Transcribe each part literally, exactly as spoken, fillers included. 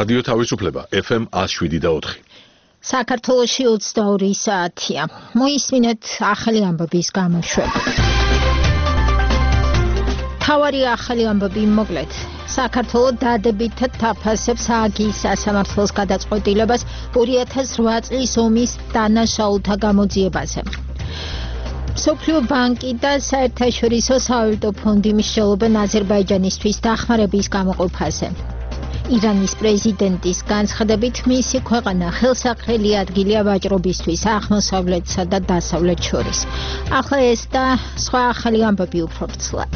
რადიო თავისუფლება F M one oh seven და four. საქართველოში ოცდაორი საათია. მოისმინეთ ახალი ამბების გამოშვება. თავარი ახალი ამბები მოკლედ. საქართველო დადებითად თაფასებს ჰააგის სასამართლოს გადაწყვეტილებას ორი ათას რვა წლის ომის დანაშაულთა გამოძიებაზე. მსოფლიო ბანკი და საერთაშორისო სავალუტო ფონდი მსჯელობენ აზერბაიჯანისთვის დახმარების გამოყოფაზე. ირანის პრეზიდენტის განცხადებით მისი ქვეყანა ხელსაყრელი ადგილია ვაჭრობისთვის აღმოსავლეთსა და დასავლეთ შორის. ახლა ეს და სხვა ახალი ამბები უფრო ვრცლად.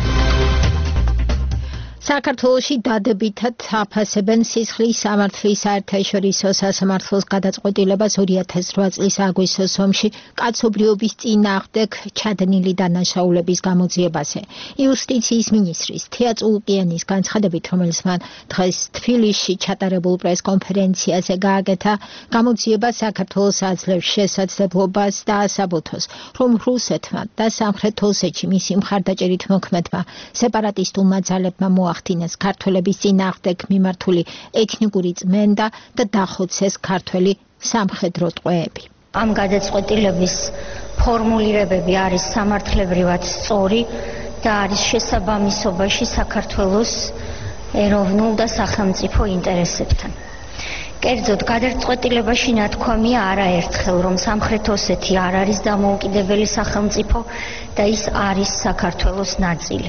საქართველოში დადებითად აფასებენ სისხლის სამართლის საერთაშორისო სასამართლოს გადაწყვეტილებას ორი ათას რვა წლის აგვისტოს ომში კაცობრიობის წინააღმდეგ ჩადენილი დანაშაულების გამოძიებაზე. იუსტიციის მინისტრის თეა წულუკიანის განცხადებით, რომელიც მან დღეს თბილისში ჩატარებულ პრესკონფერენციაზე გააკეთა, გამოძიება საქართველოს აძლევს შესაძლებლობას დაასაბუთოს, რომ რუსეთმა და სამხრეთ ოსეთში მისი მხარდაჭერით მოქმედმა სეპარატისტულმა ძალებმა მოახდინეს ქართველების წინააღმდეგ მიმართული ეთნიკური წმენდა და დახოცეს ქართველი სამხედრო ტყვეები. ამ გადაწყვეტილების ფორმულირებები არის სამართლებრივად სწორი და არის შესაბამისობაში საქართველოს ეროვნულ და სახელმწიფო ინტერესებთან. კერძოდ, გადაწყვეტილებაში ნათქვამია არაერთხელ, რომ სამხრეთ ოსეთი არ არის დამოუკიდებელი სახელმწიფო და ის არის საქართველოს ნაწილი.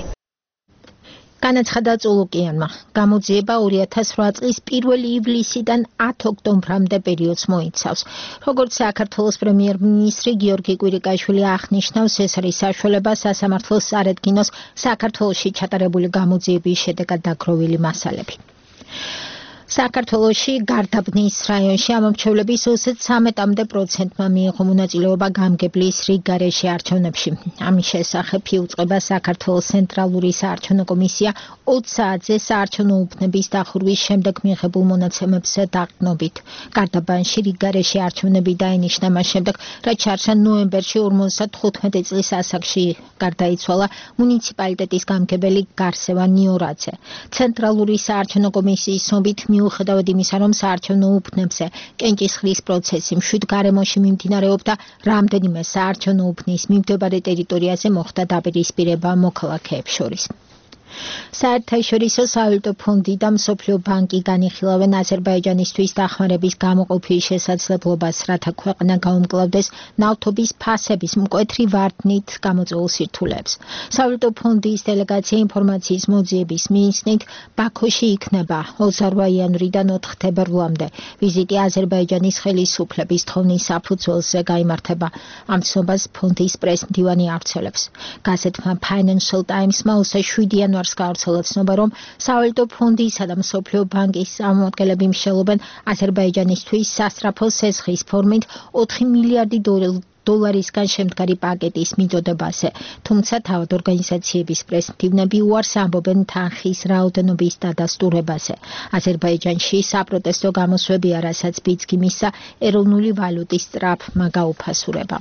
განაცხადა წულუკიანმა, გამოძიება ორი ათას რვა წლის პირველი ივლისიდან ათი ოქტომბრამდე პერიოდს მოიცავს. როგორც საქართველოს პრემიერ-მინისტრი გიორგი კვირიკაშვილი აღნიშნავს, ეს არის საშუალება სასამართლოს წარედგინოს საქართველოში ჩატარებული გამოძიების შედეგად დაგროვილი მასალები. საქართველოში გარდაბნის რაიონში ამომრჩევლების ოცდატრიამდე პროცენტმა მიიღო მონაწილეობა გამგებლის რიგგარეშე არჩევნებში. ამის შესახებ იუწყება საქართველოს ცენტრალური საარჩევნო კომისია ოცი საათზე საარჩევნო უბნების დახურვის შემდეგ მიღებულ მონაცემებზე დაყრდნობით. გარდაბანში რიგგარეშე არჩევნები დაინიშნა მას შემდეგ, რაც შარშა ნოემბერში ორმოცდათხუთმეტი წლის ასაკში გარდაიცვალა მუნიციპალიტეტის გამგებელი გარსევა ნიორაძე. ცენტრალური საარჩევნო კომისიის ცნობით, მიუხედავად იმისა, რომ საარჩევნო უბნებზე კენჭისყრის პროცესი მშვიდ გარემოში მიმდინარეობდა, რამდენიმე საარჩევნო უბნის მიმდებარე ტერიტორიაზე მოხდა დაპირისპირება მოქალაქეებს შორის. საერთაშორისო სავალუტო ფონდი და მსოფლიო ბანკი განიხილავენ აზერბაიჯანისთვის დახმარების გამოყოფის შესაძლებლობას, რათა ქვეყანა გაუმკლავდეს ნავთობის ფასების მკვეთრი ვარდნით გამოწვეულ სირთულეებს. სავალუტო ფონდის დელეგაცია ინფორმაციის მოძიების მიზნით ბაქოში იქნება ოცდარვა იანვრიდან ოთხ თებერვლამდე. ვიზიტი აზერბაიჯანის ხელისუფლების თხოვნით საფუძველზე გაიმართება. ამ ცნობას ფონდის პრეს-მდივანი ავრცელებს. გაზეთმა Financial Times-მა ოცდაშვიდი იანვარს გავრცელა ცნობა, რომ სავალუტო ფონდისა და მსოფლიო ბანკის წარმომადგენლები მსჯელობენ აზერბაიჯანისთვის სასწრაფო სესხის ფორმით ოთხი მილიარდი დოლარისგან შემდგარი პაკეტის მიწოდებაზე. თუმცა თავად ორგანიზაციების პრეს-მდივნები უარს ამბობენ თანხის რაოდენობის დადასტურებაზე. აზერბაიჯანში საპროტესტო გამოსვებია, რასაც ბიძგი მისცა ეროვნული ვალუტის სწრაფმა გაუფასურებამ.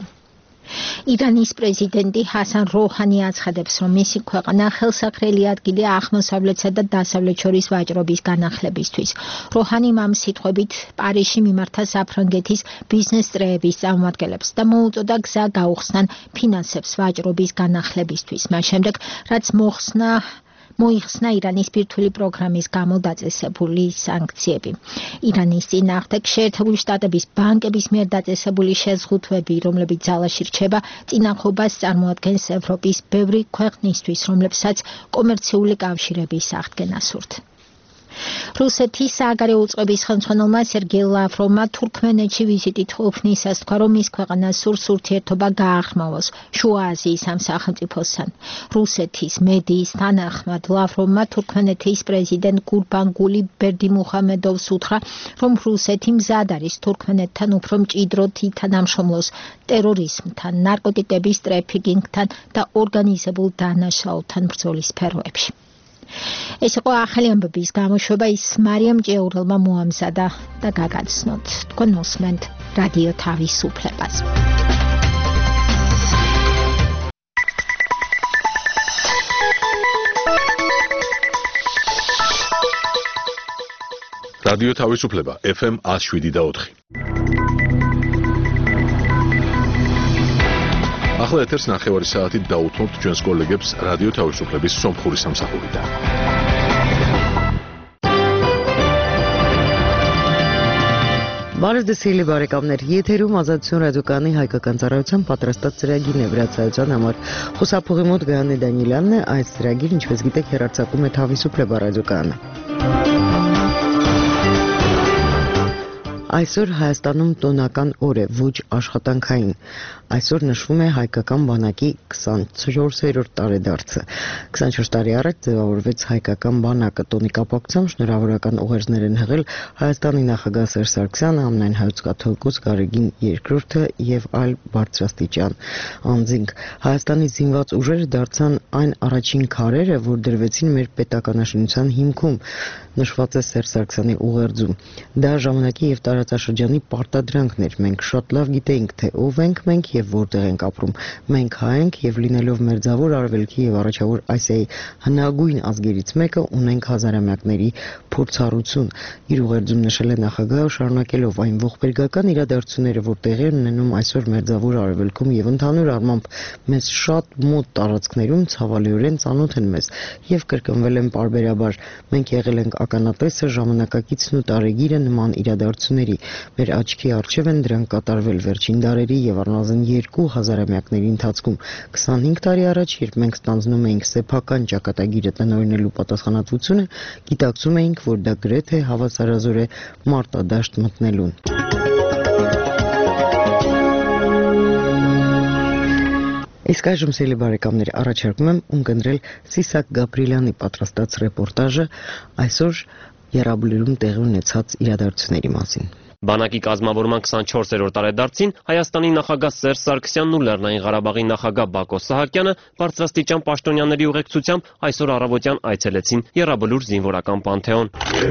ირანის პრეზიდენტი ჰასან როჰანი აცხადებს, რომ მისი ქვეყანა ხელსაყრელი ადგილია აღმოსავლეთსა და დასავლეთ შორის ვაჭრობის განახლებისთვის. როჰანიმ ამ სიტყვებით პარიზში მიმართა საფრანგეთის ბიზნეს წრეების წარმომადგენლებს და მოუწოდა გზა გაუხსნან ფინანსებს ვაჭრობის განახლებისთვის. მას შემდეგ, რაც მოხსნა მოიხსნა ირანის ბირთვული პროგრამის გამო დაწესებული სანქციები. ირანის წინააღმდეგ შეერთებული შტატების ბანკების მიერ დაწესებული შეზღუდვები, რომლებიც ძალაში რჩება, წინახობას წარმოადგენს ევროპის ბევრი ქვეყნისთვის, რომლებსაც კომერციული კავშირების აღდგენა სურთ. რუსეთის სააგარეო უწყების ხელმძღვანელმა სერგეი ლავროვმა თურქმენეთში ვიზიტით ყოფნისას თქვა, რომ მის ქვეყანას სურს ურთიერთობა გააღრმავოს შუა აზიის ამ სახელმწიფოსთან. რუსეთის მედიის თანახმად ლავროვმა თურქმენეთის პრეზიდენტ გურბანგული ბერდიმუხამედოვს უთხრა, რომ რუსეთი მზად არის თურქმენეთთან უფრო მჭიდროდ ითანამშრომლოს ტერორიზმთან, ნარკოტიკების ტრაფიკინგთან და ორგანიზებულ დანაშაულთან ბრძოლის სფეროებში. ეს იყო ახალი ამბების გამოშვება, ის მარიამ ჭეურელმა მოამზადა და გაგაცნოთ. თქვენ მოსმენთ რადიო თავისუფლებას. რადიო თავისუფლება ეფ ემ one oh seven და four. ახლა ეთერს ნახევარი საათით დაუთმობთ ჩვენს კოლეგებს რადიო თავისუფლების სომხური სამსახურიდან. Բարեզդեսիլի բարեկամներ, եթերում ազատություն ռադիոկայանի հայկական ծառայության պատրաստած ծրագիրն է վրացայության համար։ Խոսափողի մոտ Գայանե Դանիելյանն է, այս ծրագիրը, ինչպես գիտեք, հեռարձակում է Თავისუფლება ռադիոկայանը։ Այսօր Հայաստանում տոնական օր է, ոչ աշխատանքային։ Այսօր նշվում է հայկական բանակի twenty-fourth տարեդարձը։ twenty-four տարի առաջ ձևավորվեց հայկական բանակը, տոնի կապակցությամբ շնորհավորական ուղերձներ են հղել Հայաստանի նախագահ Սերժ Սարգսյանը, ամենայն հայոց կաթողիկոս Գարեգին երկրորդը եւ այլ բարձրաստիճան անձինք։ Հայաստանի զինված ուժերը դարձան այն առաջին քարերը, որ դրվեցին մեր պետականաշինության հիմքում, նշված է Սերժ Սարգսյանի ուղերձում։ Դա ժամանակի եւ տարածաշրջանի պարտադրանքն էր։ Մենք շատ լավ գիտեինք, թե ով ենք մենք եւ որտեղ ենք ապրում։ Մենք հայ ենք եւ լինելով մերձավոր Արևելքի եւ առաջավոր Ասիայի հնագույն ազգերից մեկը ունենք հազարամյակների փորձառություն։ Իր ուղերձում նշել է նախագահը, շարունակելով այն ողբերգական իրադարձությունները, որ տեղի են ունենում այսօր մերձավոր Արևելքում եւ ընդհանուր առմամբ մեզ շատ մոտ տարածքներում ցավալիորեն ծանոթ են մեզ եւ կրկնվել են պարբերաբար։ Մենք եղել ենք ականատեսը, ժամանակակիցն ու տարեգիրը նման իրադարձությունների։ Մեր աչքի առջև են դրանք կատարվել վերջին դարերի եւ առնվազն երկու հազարամյակների ընթացքում։ twenty-five տարի առաջ, երբ մենք ստանձնում էինք սեփական ճակատագիրը տնօրինելու պատասխանատվությունը, գիտակցում էինք, որ դա գրեթե հավասարազոր է մարտադաշտ մտնելուն։ Իսկ այժմ սիրելի բարեկամներ, առաջարկում եմ ունկնդրել Սիսակ Գաբրիելյանի պատրաստած ռեպորտաժը այսօր Եռաբլուրում տեղի ունեցած իրադարձությունների մասին։ Բանակի կազմավորման twenty-fourth տարեդարձին Հայաստանի նախագահ Սերժ Սարգսյանն ու Լեռնային Ղարաբաղի նախագահ Բակո Սահակյանը բարձրաստիճան պաշտոնյաների ուղեկցությամբ այսօր առավոտյան այցելեցին Եռաբլուր զինվորական պանթեոն։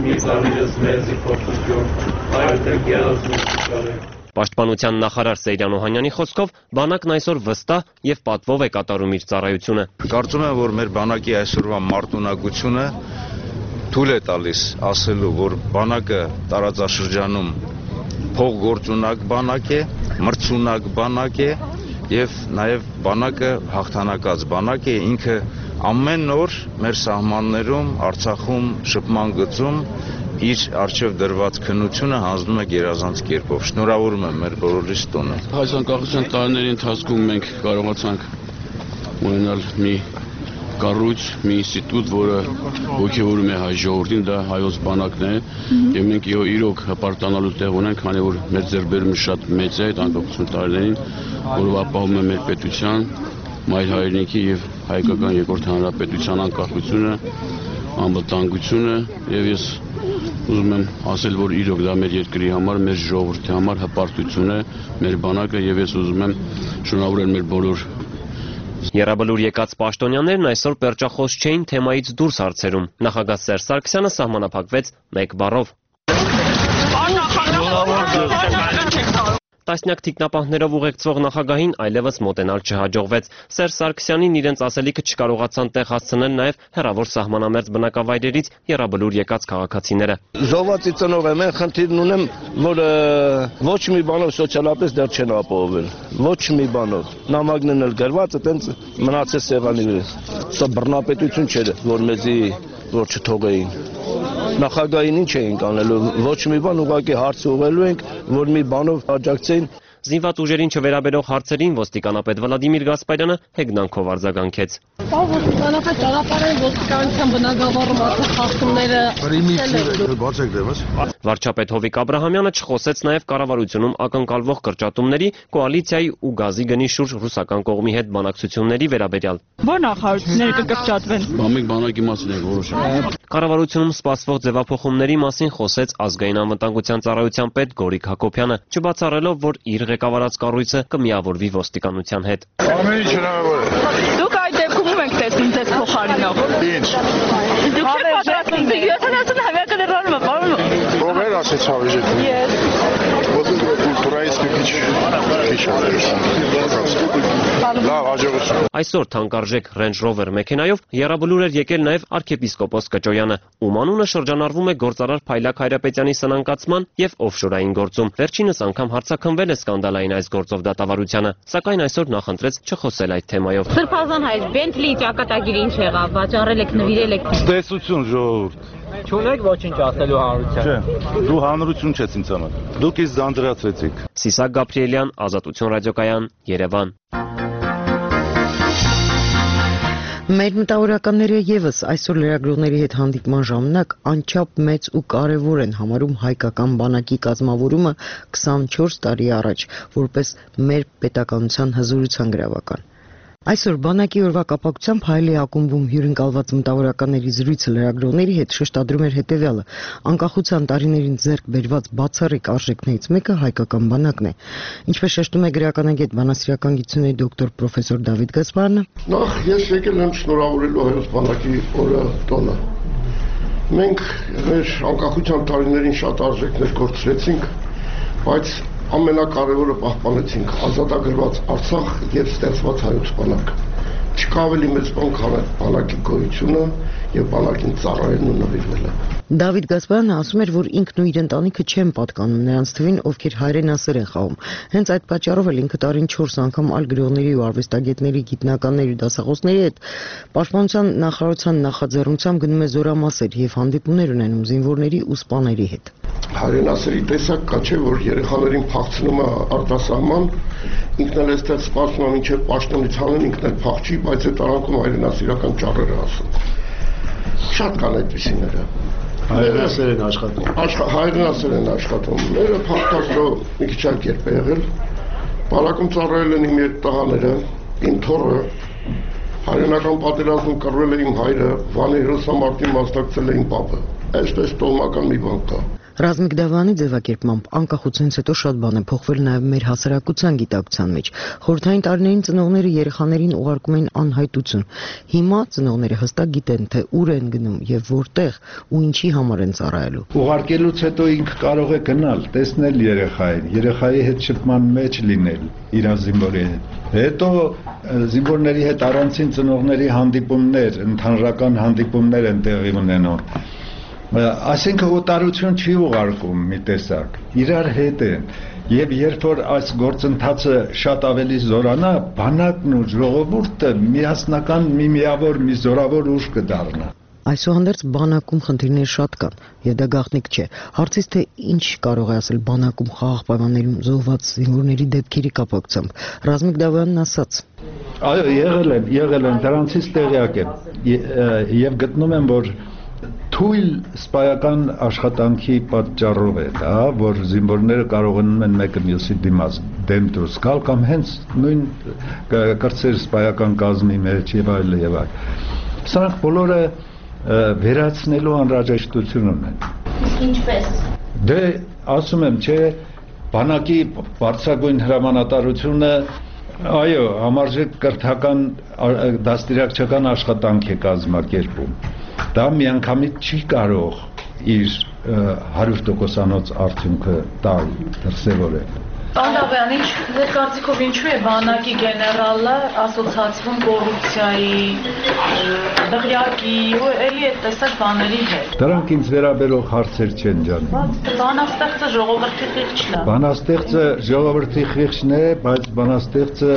Պաշտպանության նախարար Սեյրան Օհանյանի խոսքով բանակն այսօր վստահ եւ պատվով է կատարում իր ծառայությունը։ Կարծում եմ, որ մեր բանակի այսօրվա մարտունակությունը թույլ է տալիս ասելու, որ բանակը տարածաշրջանում փողգործունակ բանակ է, մրցունակ բանակ է եւ նաեւ բանակը հաղթանակած բանակ է, ինքը ամեն օր մեր սահմաններում, Արցախում, շփման գծում իր արժեվ դրված քննությունը հանձնում է գերազանց կերպով։ Շնորհավորում եմ մեր բոլորիս տոնը։ Այս անկախության տարիների ընթացքում մենք կարողացանք ունենալ մի կառույց, մի ինստիտուտ, որը ոգևորում է հայ ժողովրդին, դա հայոց բանակն է, եւ մենք իրոք հպարտանալու տեղ ունենք, քանի որ մեր ձեռքբերումը շատ մեծ է այդ անկախություն տարիներին, որով ապահովում է մեր պետության, մայր հայրենիքի եւ հայկական երկրորդ հանրապետության անկախությունը, անվտանգությունը, եւ ես ուզում եմ ասել, որ իրոք դա մեր երկրի համար, մեր ժողովրդի համար հպարտություն է, մեր բանակը, եւ ես ուզում եմ շնորհավորել մեր բոլոր Եռաբլուր եկած պաշտոնյաներն այսօր պերճախոս չէին թեմայից դուրս հարցերում։ Նախագահ Սերժ Սարգսյանը սահմանափակվեց մեկ բառով։ Տասնյակ թիկնապահներով ուղեկցվող նախագահին այլևս մոտենալ չհաջողվեց։ Սերժ Սարգսյանին իրենց ասելիքը չկարողացան տեղ հասցնել նաև հեռավոր սահմանամերձ բնակավայրերից Եռաբլուր եկած քաղաքացիները։ Զոհվածի ծնող եմ, խնդիրն ունեմ, որ ոչ մի բանով սոցիալապես դեռ չեն ապահովել։ Ոչ մի բանով։ Նամակներն էլ գրված, այտենց մնացել սեղանի վրա։ Սա բռնապետություն չէր, որ մեզի որ չթողեին։ Նախագահին ինչ էինք անելու, ոչ մի բան, ուղղակի հարց ուղղելու ենք, որ մի բանով աջակցեին։ Զինված ուժերին չվերաբերող հարցերին ոստիկանապետ Վլադիմիր Գասպարյանը հեգնանքով արձագանքեց։ Ոստիկանապետ ճանապարհային ոստիկանության բնագավառում արդեն խախտումները Վարչապետ Հովիկ Աբրահամյանը չխոսեց նաև կառավարությունում ակնկալվող կրճատումների, կոալիցիայի ու գազի գնի շուրջ ռուսական կողմի հետ բանակցությունների վերաբերյալ։ Որ նախարարությունները կկրճատվեն։ Մենք բանակի մասին ենք որոշում։ Կառավարությունում սպասվող ձևափոխումների մասին խոսեց ազգային անվտանգության ծառայության պետ Գորիկ Հակոբյանը, չբացառելով, որ իր ղեկավարած կառույցը կմիավորվի ոստիկանության հետ։ Ամեն ինչ հնարավոր է։ Դուք այդ դեպքում ում եք տեսնում ձեզ փոխարինող։ Ինչ։ Դուք չեք պատրաստվում յոթանասուն հավաքել ռոլը, պարոն։ Ով էր ասեց հավիժեք։ Ես։ Вот украинский пич. Пич. Լավ, հաջողություն։ Այսօր թանկարժեք Range Rover մեքենայով եռաբլուր էր եկել նաև arczepiskopos Կճոյանը, ում անունը շրջանառվում է գործարար Փայլակ Հայրապետյանի սնանկացման եւ օֆշորային գործում։ Վերջինս անգամ հարցաքնվել է սկանդալային այս գործով դատավարությանը, սակայն այսօր նախընտրեց չխոսել այդ թեմայով։ Սրբազան հայր, Bentley ճակատագիր ինչ եղավ, վաճառել եք, նվիրել եք։ Տեսություն ժողովուրդ։ Չունեք ոչինչ ասելու հանրության։ Չէ, դու հանրություն չես ինձ համար։ Դուք ինձ ձանձրացրեցիք։ Սիսակ Գաբրիելյան, Ազատություն ռադիոկայան, Երևան։ Մեր մտավորականները եւս այսօր լրագրողների հետ հանդիպման ժամանակ անչափ մեծ ու կարևոր են համարում հայկական բանակի կազմավորումը քսանչորս տարի առաջ, որպես մեր պետականության հզորության գրավական։ Այսօր բանակի օրվա կապակցությամբ Հայելի ակումբում հյուրընկալված մտավորականների զրույցը լրագրողների հետ շեշտադրում էր հետևյալը. անկախության տարիներին ձեռք բերված բացառիկ արժեքներից մեկը հայկական բանակն է։ Ինչպես շեշտում է գրականագետ բանասիրական գիտությունների դոկտոր պրոֆեսոր Դավիթ Գասպարյանը, նախ ես եկել եմ շնորհավորելու հայոց բանակի օրը տոնը։ Մենք մեր անկախության տարիներին շատ արժեքներ կորցրեցինք, բայց ամենակարևորը պահպանեցինք ազատագրված Արցախ եւ ստեղծված հայոց բանակ։ Չկա ավելի մեծ բան, քան բանակի գոյությունը եւ բանակին ծառայելն ու նվիրվելը։ Դավիթ Գասպարյանը ասում էր, որ ինքն ու իր ընտանիքը չեն պատկանում նրանց թվին, ովքեր հայրենասեր են խաղում։ Հենց այդ պատճառով էլ ինքը տարին չորս անգամ այլ գրողների ու արվեստագետների, գիտնականների ու դասախոսների հետ պաշտպանության նախարարության նախաձեռնությամբ գնում է զորամասեր եւ հանդիպումներ ունենում զինվորների ու սպաների հետ։ Հայրենասերի տեսակ կա չէ, որ երեխաներին փախցնում է արտասահման, ինքն էլ էստեղ սպասում է մինչև պաշտոնից հանեն, ինքն էլ փախչի, բայց այդ արանքում հայրենասիրական ճառերը ասում։ Շատ կան այդպիսիները։ Հայրենասեր են աշխատում։ Հայրենասեր են աշխատում։ Մերը փախտաշո մի քիչ այլ կերպ է եղել։ Բանակում ծառայել են իմ երիտաղաները, իմ թոռը, հայրենական պատերազմում կռվել է իմ հայրը, Վանի հերոսամարտին մասնակցել է իմ պապը։ Այսպես տոհմական մի բան կա։ Ռազմիկ Դավանի ձևակերպմամբ անկախությունից հետո շատ բան է փոխվել նաև մեր հասարակության գիտակցության մեջ։ Խորհրդային տարիներին ծնողները երեխաներին ուղարկում էին անհայտություն։ Հիմա ծնողները հստակ գիտեն, թե ուր են գնում եւ որտեղ ու ինչի համար են ծառայելու։ Ուղարկելուց հետո ինքը կարող է գնալ, տեսնել երեխային, երեխայի հետ շփման մեջ լինել, իր զինվորի հետ։ Հետո զինվորների հետ առանցին ծնողների հանդիպումներ, ընդհանրական հանդիպումներ են տեղի ունենում։ Այսինքն օտարություն չի ուղարկում մի տեսակ, իրար հետ են, եւ երբ որ այս գործընթացը շատ ավելի զորանա, բանակն ու ժողովուրդը միասնական մի միավոր մի զորավոր ուժ կդառնա։ Այսուհանդերձ բանակում խնդիրներ շատ կան, եւ դա գաղտնիք չէ։ Հարցից թե ինչ կարող է ասել բանակում խաղաղ պայմաններում զոհված զինվորների դեպքերի կապակցությամբ, Ռազմիկ Դավանն ասաց. Այո, եղել եմ, եղել եմ, դրանցից տեղյակ եմ, եւ գտնում եմ, որ թույլ սպայական աշխատանքի պատճառով է դա, որ զինվորները կարողանում են մեկը մյուսի դիմաց դեմ դուրս գալ կամ հենց նույն կրտսեր սպայական կազմի մեջ եւ այլ եւ այլ։ Սրանք բոլորը վերացնելու անհրաժեշտություն ունեն։ Իսկ ինչպես։ Դե ասում եմ, չէ, բանակի բարձրագույն հրամանատարությունը այո, համարժեք կրթական դաստիարակչական աշխատանք է կազմակերպում։ Դա միանգամից չի կարող իր հարյուր տոկոսանոց արդյունքը տալ, դրսևորել։ Անդավյան, ինչ ձեր կարծիքով ինչու է բանակի գեներալը ասոցացվում կոռուպցիայի, դղյակի ու էլի այդ տեսակ բաների հետ։ Դրանք ինձ վերաբերող հարցեր չեն ջան։ Բանաստեղծը ժողովրդի խիղճն է։ Բանաստեղծը ժողովրդի խիղճն է, բայց բանաստեղծը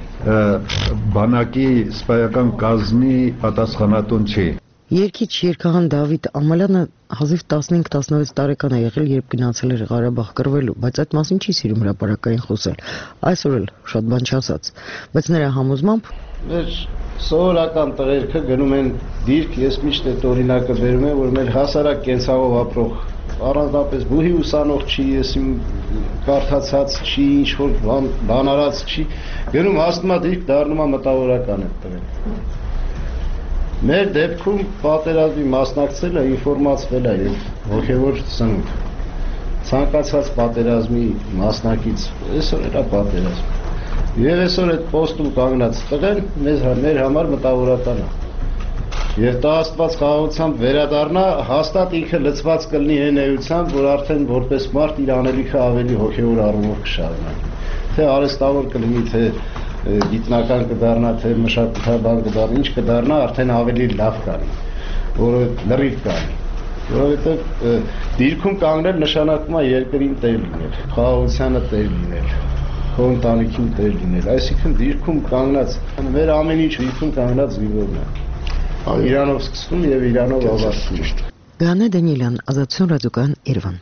բանակի սպայական կազմի պատասխանատուն չի։ Երգիչ երգահան Դավիթ Ամալյանը հազիվ տասնհինգ տասնվեց տարեկան է եղել, երբ գնացել էր Ղարաբաղ կռվելու, բայց այդ մասին չի սիրում հրապարակային խոսել։ Այսօր էլ շատ բան չասաց, բայց նրա համոզմամբ մեր սովորական տղերքը գնում են դիրք, ես միշտ այդ օրինակը բերում եմ, որ մեր հասարակ կենցաղով ապրող առանձնապես բուհի ուսանող չի, ես իմ կարդացած չի, ինչ որ բան արած չի, գնում հասնում է դիրք, դառնում է մտավորական այդ տղերքը։ Մեր դեպքում պատերազմի մասնակցելը ինֆորմացվել է եւ հոգեվոր սնունդ։ Ցանկացած պատերազմի մասնակից այսօր էլա պատերազմ։ Եվ այսօր այդ պոստում կանգնած տղեն մեզ մեր համար մտավորական է։ Եվ դա Աստված խաղաղությամբ վերադառնա, հաստատ ինքը լծված կլինի այն էությամբ, որ արդեն որպես մարդ իր անելիքը ավելի հոգեվոր առումով կշարունակի։ Թե արհեստավոր կլինի, թե գիտնական կդառնա, թե մշակութաբան կդառնա, ինչ կդառնա, արդեն ավելի լավ կանի, որը լրիվ կանի, որովհետև դիրքում կանգնել նշանակում է երկրին տեր լինել, խաղաղությանը տեր լինել, քո ընտանիքին տեր լինել, այսինքն դիրքում կանգնած, մեր ամեն ինչ դիրքում կանգնած զինվորն է, Իրանով սկսվում եւ Իրանով ավարտվում։ Գանե Դանիելյան, Ազատություն ռադիոկայան, Երևան։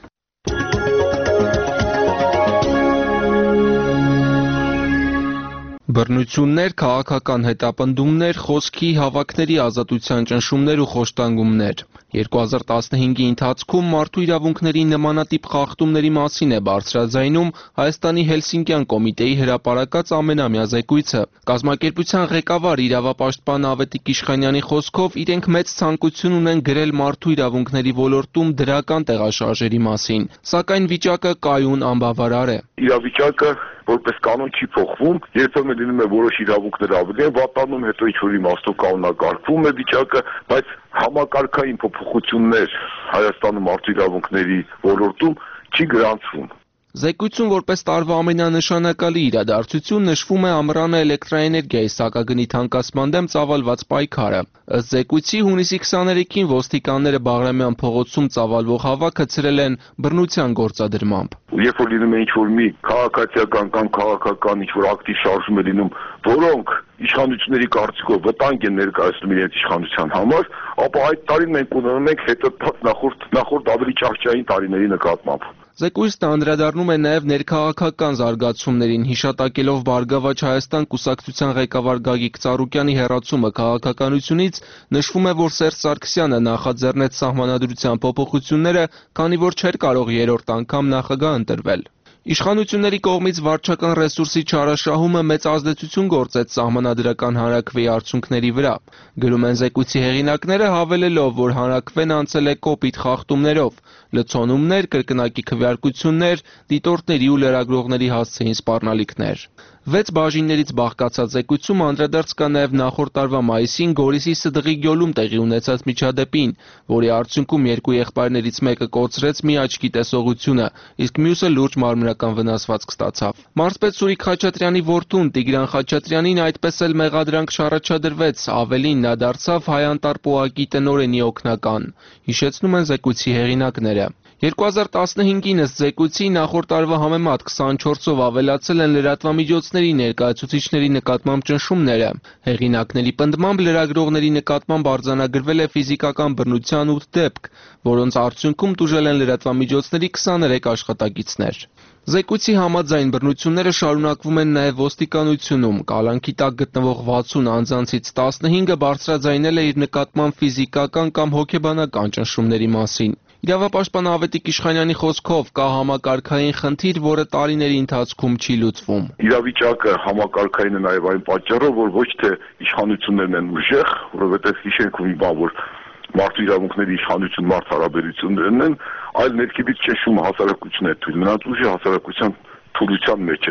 Բռնություններ, քաղաքական հետապնդումներ, խոսքի, հավաքների ազատության ճնշումներ ու խոշտանգումներ։ երկու հազար տասնհինգի ընթացքում մարդու իրավունքների նմանատիպ խախտումների մասին է բարձրաձայնում Հայաստանի Հելսինկյան կոմիտեի հրապարակած ամենամյա զեկույցը։ Կազմակերպության ղեկավար իրավապաշտպան Ավետիք Իշխանյանի խոսքով իրենք մեծ ցանկություն ունեն գրել մարդու իրավունքների ոլորտում դրական տեղաշարժերի մասին, սակայն վիճակը կայուն անբավարար է։ Իրավիճակը որպես կանոն չի փոխվում, երբեմն լինում է որոշ իրավունքներ ավելի են վատանում, հետո ինչ-որ իմաստով կանոնակարգվում է վիճակը, բայց համակարգային փոփոխություններ Հայաստանում մարդու իրավունքների ոլորտում չի գրանցվում։ Զեկույցում որպես տարվա ամենանշանակալի իրադարձություն նշվում է ամռանը էլեկտրաէներգիայի սակագնի թանկացման դեմ ծավալված պայքարը։ Ըստ զեկույցի հունիսի քսաներեքին ոստիկանները Բաղրամյան փողոցում ծավալվող հավաքը ցրել են բռնության գործադրմամբ։ Երբ որ լինում է ինչ-որ մի քաղաքացիական կամ քաղաքական ինչ-որ ակտիվ շարժում է լինում, որոնք իշխանությունների կարծիքով վտանգ են ներկայացնում իրենց իշխանության համար, ապա այդ տարին մենք ունենում ենք հետընթաց նախորդ նախորդ ավելի ճահճային տարիների նկատմամբ։ Զեկույցն անդրադառնում է նաև ներքաղաքական զարգացումներին, հիշատակելով Բարգավաճ Հայաստան կուսակցության ղեկավար Գագիկ Ծառուկյանի հեռացումը քաղաքականությունից, նշվում է, որ Սերժ Սարգսյանը նախաձեռնեց սահմանադրության փոփոխությունները, քանի որ չէր կարող երրորդ անգամ նախագահ ընտրվել։ Իշխանությունների կողմից վարչական ռեսուրսի չարաշահումը մեծ ազդեցություն գործեց սահմանադրական հանրաքվեի արդյունքների վրա։ Գրում են զեկույցի հեղինակները, հավելելով, որ հանրաքվեն անցել է կոպիտ խախտումներով, լցոնումներ, կրկնակի քվեարկություններ, դիտորդների ու լրագրողների հասցեին սպառնալիքներ։ Վեց բաժիններից բաղկացած զեկույցում անդրադարձ կա նաև նախորդ տարվա մայիսին Գորիսի Սդղի գյուլում տեղի ունեցած միջադեպին, որի արդյունքում երկու եղբայրներից մեկը կոծրեց մի աչքի տեսողությունը, իսկ մյուսը լուրջ մարմնական վնասվածք ստացավ։ Մարզպետ Սուրիկ Խաչատրյանի որդուն Տիգրան Խաչատրյանին այդպես էլ մեղադրանք չառաջադրվեց, ավելին նա դարձավ հայ-անտառ պոակի տնօրենի օգնական, հիշեցնում են զեկույցի հեղինակները։ երկու հազար տասնհինգին ըստ զեկույցի նախորդ տարվա համեմատ քսանչորսով ավելացել են լրատվամիջոցների ներկայացուցիչների նկատմամբ ճնշումները։ Հեղինակների պնդմամբ լրագրողների նկատմամբ արձանագրվել է ֆիզիկական բռնության ութ դեպք, որոնց արդյունքում տուժել են լրատվամիջոցների քսաներեք աշխատակիցներ։ Զեկույցի համաձայն բռնությունները շարունակվում են նաև ոստիկանությունում, կալանքի տակ գտնվող վաթսուն անձանցից տասնհինգը բարձրաձայնել է իր նկատմամբ ֆիզիկական կամ հոգեբանական ճնշումների մասին։ Իրավապաշտպան Ավետիք Իշխանյանի խոսքով կա համակարգային խնդիր, որը տարիների ընթացքում չի լուծվում։ Իրավիճակը համակարգային է նաև այն պատճառով, որ ոչ թե իշխանություններն են ուժեղ, որովհետև հիշենք մի բան, որ մարդու իրավունքների իշխանություն մարդ հարաբերություններն են, այլ ներքևից ճնշումը հասարակությունն է թույլ, նրանց ուժը հասարակության թուլության մեջ է։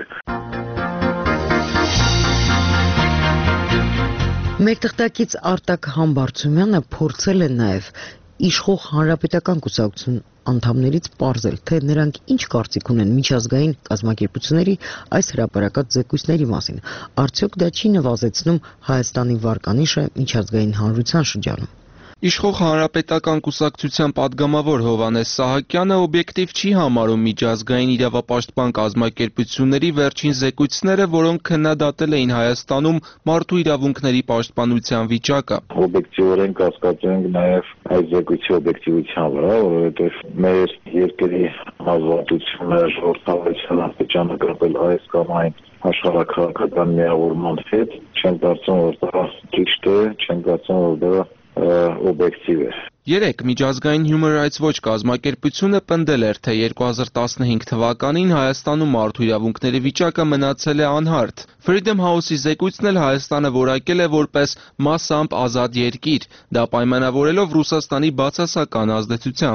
Մեկտեղտակից Արտակ Համբարձումյանը փորձել է նաև իշխող հանրապետական կուսակցություն անդամներից պարզել, թե նրանք ինչ կարծիք ունեն միջազգային կազմակերպությունների այս հրապարակած զեկույցների մասին, արդյոք դա չի նվազեցնում Հայաստանի վարկանիշը միջազգային հանրության շրջանում։ Իշխող հանրապետական կուսակցության падգամավոր Հովհաննես Սահակյանը օբյեկտիվ չի համարում միջազգային իրավապաշտպան կազմակերպությունների վերջին զեկույցները, որոնք քննադատել էին Հայաստանում մարդու իրավունքների պաշտպանության վիճակը։ Օբյեկտիվորեն կասկածում ենք նաև այս զեկույցի օբյեկտիվության վրա, որովհետև մեր երկրի ազատությունը, ժողովրդավարության աստիճանը կապել այս կամ այն աշխարհաքաղաքական միավորման հետ, չեմ կարծում, որ դա ճիշտ է, չեմ կարծում, որ դա օբյեկտիվ է։ Երեկ միջազգային Human Rights Watch կազմակերպությունը պնդել էր, թե երկու հազար տասնհինգ թվականին Հայաստանում մարդու իրավունքների վիճակը մնացել է անհարթ։ Freedom House-ի զեկույցն էլ Հայաստանը որակել է որպես մասամբ ազատ երկիր, դա պայմանավորելով Ռուսաստանի բացասական ազդեցությամբ։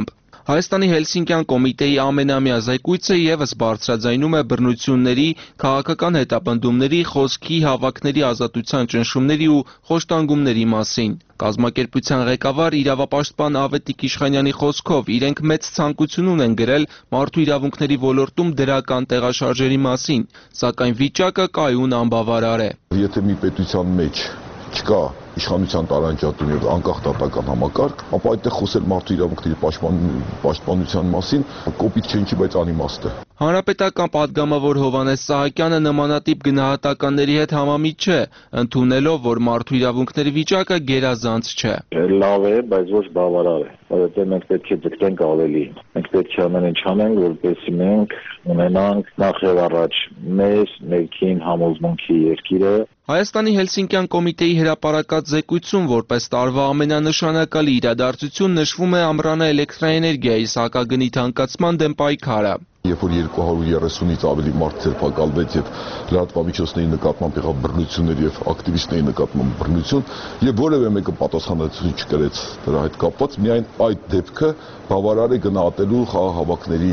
Հայաստանի Հելսինկյան կոմիտեի ամենամյա զեկույցը ևս բարձրաձայնում է բռնությունների, քաղաքական հետապնդումների, խոսքի, հավաքների ազատության ճնշումների ու խոշտանգումների մասին։ Կազմակերպության ղեկավար իրավապաշտպան Ավետիք Իշխանյանի խոսքով իրենք մեծ ցանկություն ունեն գրել մարդու իրավունքների ոլորտում դրական տեղաշարժերի մասին, սակայն վիճակը կայուն անբավարար է։ Եթե մի պետության մեջ չկա իշխանության տարանջատում եւ անկախ դատական համակարգ, ապա այդտեղ խոսել մարդու իրավունքների պաշտպանության մասին կոպիտ չէ, բայց անիմաստ է։ Հանրապետական պատգամավոր Հովհաննես Սահակյանը նմանատիպ գնահատականների հետ համամիտ չէ, ընդունելով, որ մարդու իրավունքների վիճակը գերազանց չէ։ Լավ է, բայց ոչ բավարար է, որովհետեւ մենք պետք է ձգտենք ավելի։ Մենք պետք է ամեն ինչ անենք, որպեսզի մենք ունենանք նախ եւ առաջ մեզ ներքին համոզմունքի երկիրը։ Հայաստանի Հելսինկյան կոմիտեի հրապարակած զեկույցում որպես տարվա ամենանշանակալի իրադարձություն նշվում է ամռանը էլեկտրաէներգիայի սակագնի թանկացման դեմ պայքարը։ Երբ որ երկու հարյուր երեսունից ավելի մարդ ձերբակալվեց եւ լրատվամիջոցների նկատմամբ եղավ բռնություններ եւ ակտիվիստների նկատմամբ բռնություն եւ որևէ մեկը պատասխանատվություն չկրեց դրա հետ կապված, միայն այդ դեպքը բավարար է գնահատելու խաղաղավաքների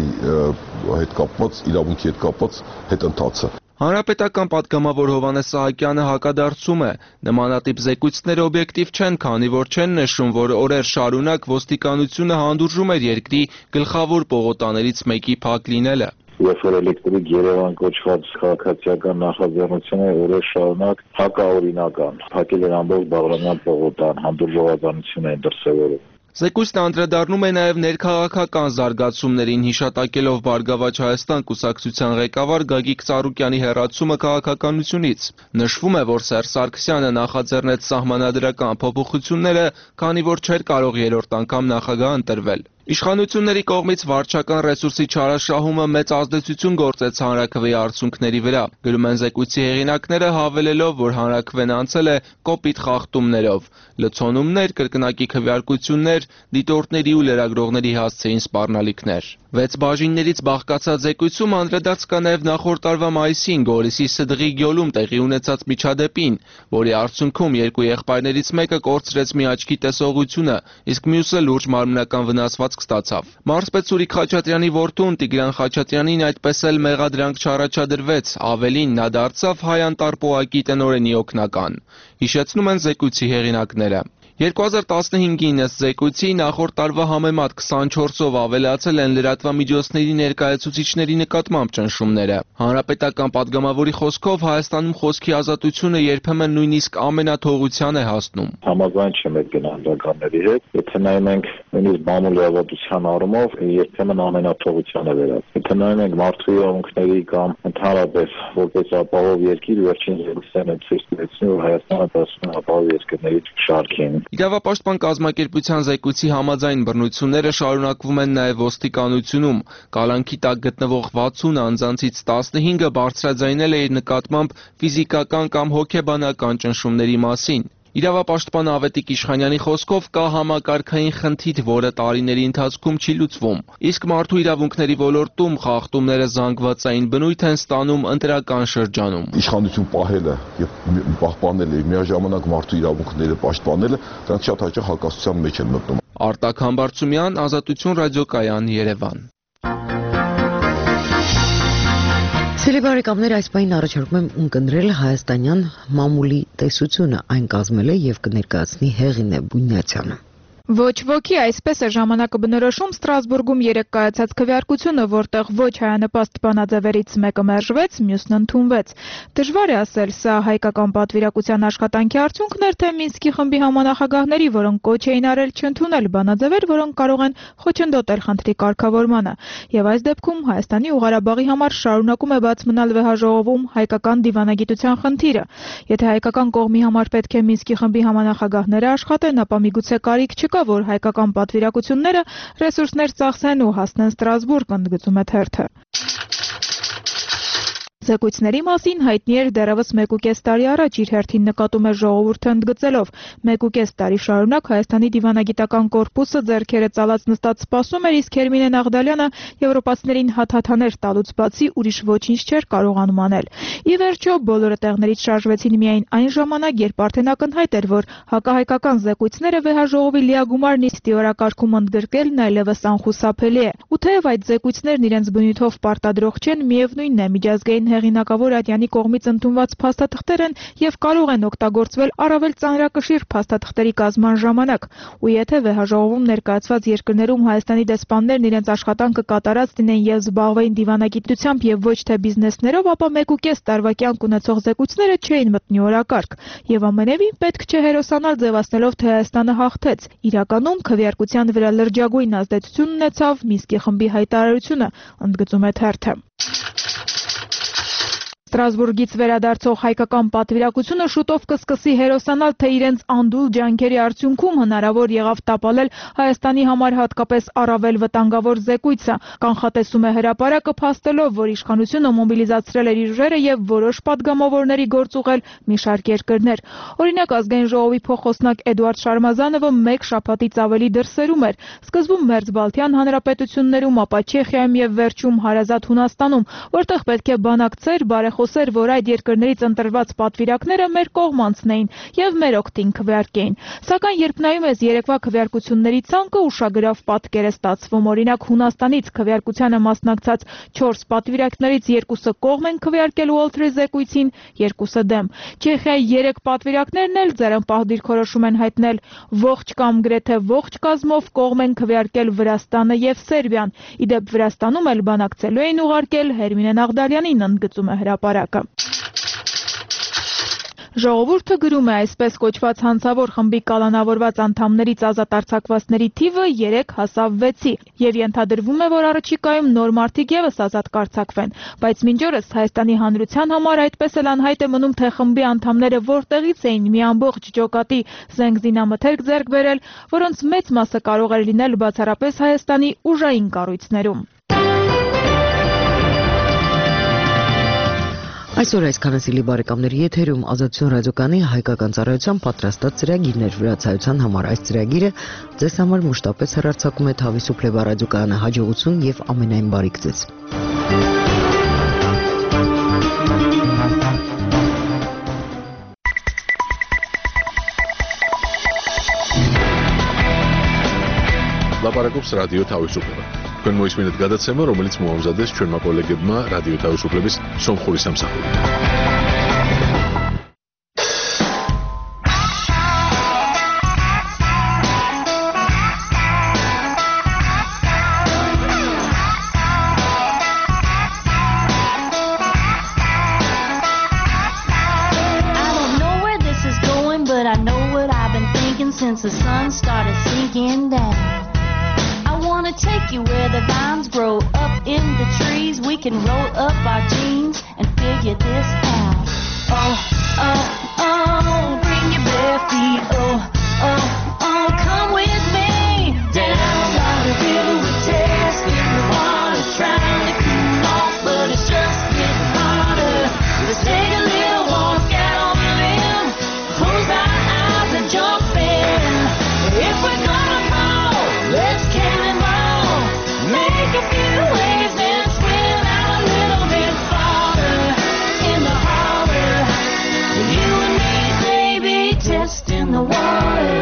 հետ կապված, իրավունքի հետ կապված հետընթացը։ Հանրապետական պատգամավոր Հովհաննես Սահակյանը հակադարձում է, նմանատիպ զեկույցները օբյեկտիվ չեն, քանի որ չեն նշում, որ օրեր շարունակ ոստիկանությունը հանդուրժում էր երկրի գլխավոր պողոտաներից մեկի փակ լինելը։ Երբ որ էլեկտրիկ Երևան կոչված քաղաքացիական նախաձեռնությունը օրեր շարունակ հակաօրինական, փակել էր ամբողջ Բաղրամյան պողոտան, հանդուրժողականություն էին դրսևորում։ Զեկույցն անդրադառնում է նաև ներքաղաքական զարգացումներին, հիշատակելով Բարգավաճ Հայաստան կուսակցության ղեկավար Գագիկ Ծառուկյանի հեռացումը քաղաքականությունից։ Նշվում է, որ Սերժ Սարգսյանը նախաձեռնեց սահմանադրական փոփոխությունները, քանի որ չէր կարող երրորդ անգամ նախագահ ընտրվել։ Իշխանությունների կողմից վարչական ռեսուրսի չարաշահումը մեծ ազդեցություն գործեց հանրաքվեի արդյունքների վրա, գրում են զեկույցի հեղինակները, հավելելով, որ հանրաքվեն անցել է կոպիտ խախտումներով, լցոնումներ, կրկնակի քվեարկություններ, դիտորդների ու լրագրողների հասցեին սպառնալիքներ։ Վեց բաժիններից բաղկացած զեկույցում անդրադարձ կա նաև նախորդ տարվա մայիսին Գորիսի Սդղի գյոլում տեղի ունեցած միջադեպին, որի արդյունքում երկու եղբայրներից մեկը կորցրեց մի աչքի տեսողությունը, իսկ մյուսը լուրջ մարմնական վնասվածք ստացավ։ Մարզպետ Սուրիկ Խաչատրյանի որդուն Տիգրան Խաչատրյանին այդպես էլ մեղադրանք չառաջադրվեց, ավելին նա դարձավ հայ անտարպոակի տնօրենի օգնական։ Հիշեցնում են զեկույցի հեղինակները։ երկու հազար տասնհինգին ըստ զեկույցի նախորդ տարվա համեմատ քսանչորսով ավելացել են լրատվամիջոցների ներկայացուցիչների նկատմամբ ճնշումները։ Հանրապետական պատգամավորի խոսքով Հայաստանում խոսքի ազատությունը երբեմն նույնիսկ ամենաթողության է հասնում։ Համաձայն չեմ այդ գնահատականների հետ, եթե նայում ենք նույնիսկ բամուլ իրավատության առումով երբեմն ամենաթողության է վերածվում։ Եթե նայում ենք մարդու իրավունքների կամ ընդհանրապես որպես ապահով երկիր, վերջին զեկույցները ցույց տվեցին, որ Հայաստանը դասում է ապահով երկրների շարքին։ Իրավապաշտպան կազմակերպության զեկույցի համաձայն բռնությունները շարունակվում են նաև ոստիկանությունում։ Կալանքի տակ գտնվող վաթսուն անձանցից տասնհինգը բարձրաձայնել է իր նկատմամբ ֆիզիկական կամ հոգեբանական ճնշումների մասին։ Իրավապաշտպան Ավետիք Իշխանյանի խոսքով կա համակարգային խնդիր, որը տարիների ընթացքում չի լուծվում, իսկ մարդու իրավունքների ոլորտում խախտումները զանգվածային բնույթ են ստանում ընտրական շրջանում։ Իշխանություն պահելը եւ պահպանելը, միաժամանակ մարդու իրավունքները պաշտպանելը, դրանք շատ հաճախ հակասության մեջ են մտնում։ Արտակ Համբարձումյան, Ազատություն ռադիոկայան, Երևան։ Սիրելի բարեկամներ, այս պահին առաջարկում եմ ունկնդրել հայաստանյան մամուլի տեսությունը, այն կազմել է եւ կներկայացնի Հեղինե Բունյացյանը։ Ոչ ոքի այսպես է ժամանակը բնորոշում Ստրասբուրգում երեկ կայացած քվեարկությունը, որտեղ ոչ հայանպաստ բանաձևերից մեկը մերժվեց, մյուսն ընդունվեց։ Դժվար է ասել, սա հայկական պատվիրակության աշխատանքի արդյունքն էր, թե Մինսկի խմբի համանախագահների, որոնք կոչ էին արել չընդունել բանաձևեր, որոնք կարող են խոչընդոտել խնդրի կարգավորմանը։ Եվ այս դեպքում Հայաստանի ու Ղարաբաղի համար շարունակում է բաց մնալ վեհաժողովում հայկական դիվանագիտության խնդիրը։ Եթե հայկական կողմի համար պետք է Մինսկի խմբի համանախագահները աշխատեն, ապա միգուցե կարիք չկա, որ հայկական պատվիրակությունները ռեսուրսներ ծախսեն ու հասնեն Ստրասբուրգ, ընդգծում է թերթը։ Զեկույցների մասին հայտնի էր դեռևս մեկուկես տարի առաջ իր հերթին նկատում է ժողովուրդը ընդգծելով. մեկուկես տարի շարունակ Հայաստանի դիվանագիտական կորպուսը ձեռքերը ծալած նստած սպասում էր, իսկ Հերմինե Նաղդալյանը եվրոպացիներին հաթաթաներ տալուց բացի ուրիշ ոչինչ չէր կարողանում անել։ Ի վերջո բոլորը տեղներից շարժվեցին միայն այն ժամանակ, երբ արդեն ակնհայտ էր, որ հակահայկական զեկույցները վեհաժողովի լիագումար նիստի օրակարգում ընդգրկելն այլևս անխուսափելի է։ Ու թեև այդ զեկույցներն իրենց բնույթով պարտադրող չեն, միևնույնն է միջազգային հեղինակավոր ատյանի կողմից ընդունված փաստաթղթեր են եւ կարող են օգտագործվել առավել ծանրակշիռ փաստաթղթերի կազմման ժամանակ։ Ու եթե վեհաժողովում ներկայացված երկրներում Հայաստանի դեսպաններն իրենց աշխատանքը կատարած լինեն եւ զբաղվեին դիվանագիտությամբ եւ ոչ թե բիզնեսներով, ապա մեկուկես տարվա կյանք ունեցող զեկույցները չէին մտնի օրակարգ։ Եվ ամենևին պետք չէ հերոսանալ ձևացնելով, թե Հայաստանը հաղթեց։ Իրականում քվեարկության վրա լրջագույն ազդեցություն ունեցավ Մինսկի խմբի հայտարարությունը, ընդգծում է թերթը։ Ստրասբուրգից վերադարձող հայկական պատվիրակությունը շուտով կսկսի հերոսանալ, թե իրենց անդուլ ջանքերի արդյունքում հնարավոր եղավ տապալել Հայաստանի համար հատկապես առավել վտանգավոր զեկույցը։ Կանխատեսում է հրապարակը, փաստելով, որ իշխանությունը մոբիլիզացրել էր իր ուժերը եւ որոշ падգամավորների գործ ուղղել մի շարք երկրներ։ Օրինակ, ազգային ժողովի փոխոսնակ Էդուարդ Շարմազանովը մեկ շաբաթից ավելի դրսերում էր։ Սկզբում Մերձբալթյան հանրապետություններում, ապա Չեխիայում եւ վերջում հարազատ Հունաստանում, որտեղ պետք է բանակցեր, բարեխոսեր, որ այդ երկրներից ընտրված պատվիրակները մեր կողմ անցնեին եւ մեր օգտին քվեարկեին։ Սակայն երբ նայում ես երեկվա քվեարկությունների ցանկը, ուշագրավ պատկեր է ստացվում։ Օրինակ, Հունաստանից քվեարկությանը մասնակցած չորս պատվիրակներից երկուսը կողմ են քվեարկել Ուոլթրի զեկույցին, երկուսը դեմ։ Չեխիայի երեք պատվիրակներն էլ ձեռնպահ դիրքորոշում են հայտնել ողջ կամ գրեթե ողջ կազմով կողմ են քվեարկել Վրաստանը եւ Սերբիան։ Իդեպ Վրաստանում էլ բանակցելու էին ուղարկել Հերմինե Նաղդալյանին, ընդգծում է հրապարակը։ Ժողովուրդը գրում է, այսպես կոչված հանցավոր խմբի կալանավորված անդամներից ազատ արձակվածների թիվը երեք հասավ վեցի եւ ենթադրվում է, որ առաջիկայում նոր մարդիկ եւս ազատ կարձակվեն, բայց մինչ օրս Հայաստանի հանրության համար այդպես էլ անհայտ է մնում, թե խմբի անդամները որտեղից էին մի ամբողջ ջոկատի զենք զինամթերք ձեռք բերել, որոնց մեծ մասը կարող էր լինել բացառապես Հայաստանի ուժային կառույցներում։ Այսօր այսքանը սիրելի բարեկամների եթերում Ազատություն ռադիոկայանի հայկական ծառայության պատրաստած ծրագիրներ վրացայության համար այս ծրագիրը ձեզ համար մշտապես հեռարձակում է Թավիսու Փլեբա ռադիոկայանը հաջողություն եւ ամենայն բարիք ձեզ։ ლაპარაკობს რადიო თავისუფლება. თქვენ მოისმინეთ გადაცემა, რომელიც მოამზადეს ჩვენმა კოლეგებმა რადიო თავისუფლების სომხური სამსახური. Since the sun started sinking down, I wanna take you where the vines grow up in the trees. We can roll up our jeans and figure this out. Oh, oh, oh, bring your bare feet. Oh, oh, oh, come with me down by the river. We're testing the water, trying to cool off, but it's just getting harder. Let's take a little walk out on the limb, close our eyes and jump in. If we're gonna fall, let's cannonball, make a few waves, then swim out a little bit farther in the harbor. You and me, baby, testing the water.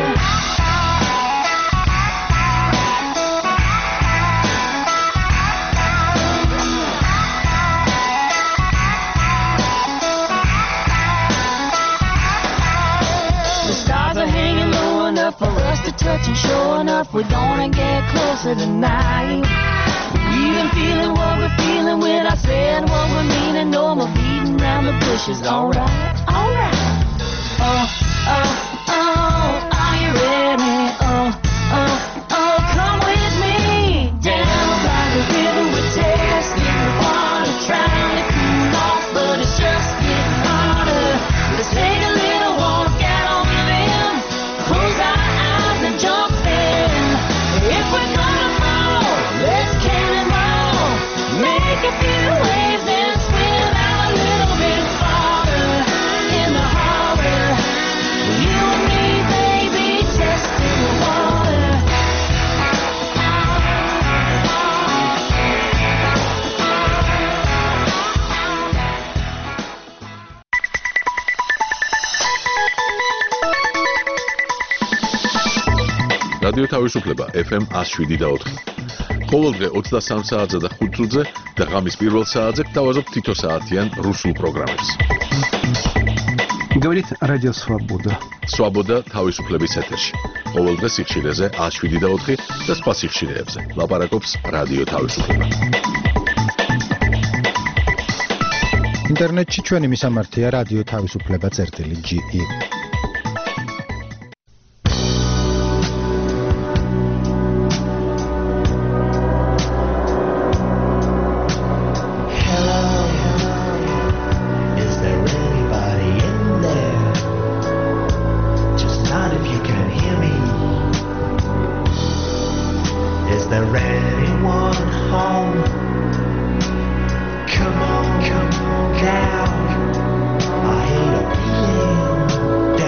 The stars are hanging low enough for us to touch, and sure enough, we're gonna get closer tonight. We've been feeling what we're feeling without saying what we're meaning. No more beating around the bushes. Alright, alright. Oh, oh, oh, are you ready? Oh, oh, oh, come with me down by the river. We're testing the water, trying to cool off, but it's just getting harder. Let's take a little walk out on the limb, close our eyes and jump in. If we're gonna fall, let's cannonball, make a few waves, then swim out a little რადიო თავისუფლება ეფ ემ one oh seven და four. ყოველდღე ოცდასამ საათზე და ხუთ წუთზე და ღამის პირველ საათზე გთავაზობთ თითო საათიან რუსულ პროგრამებს. Говорит Радио Свобода. Свобода თავისუფლების ეთერში. ყოველდღე სიხშირეზე one oh seven და four და სხვა სიხშირეებზე. ლაპარაკობს რადიო თავისუფლება. ინტერნეტში ჩვენი მისამართია რადიო თავისუფლება წერტილი ჯი ი. Come on, come on now. I hate a feeling